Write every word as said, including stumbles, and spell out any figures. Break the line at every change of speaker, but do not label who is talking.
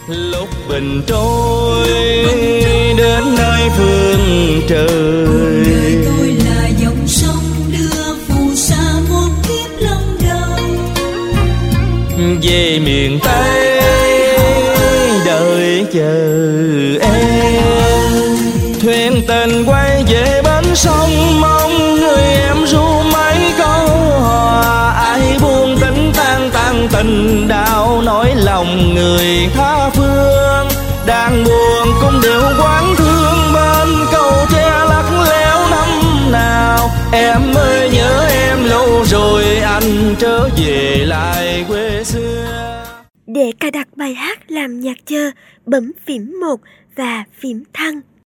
Lúc bình trôi đến nơi phương trời,
đời tôi là dòng sông đưa phù sa một kiếp lòng đầu.
Về miền Tây đợi chờ em, thuyền tình quay về bến sông, mong người em ru mấy câu hò. Ai buông tính tan tan tình đau, nói lòng người tha phương. Đang buồn cũng đều quán thương, bên cầu tre lắc léo năm nào. Em ơi nhớ em lâu rồi, anh trở về lại quê xưa.
Để cài đặt bài hát làm nhạc chờ, bấm phím một và phím thăng.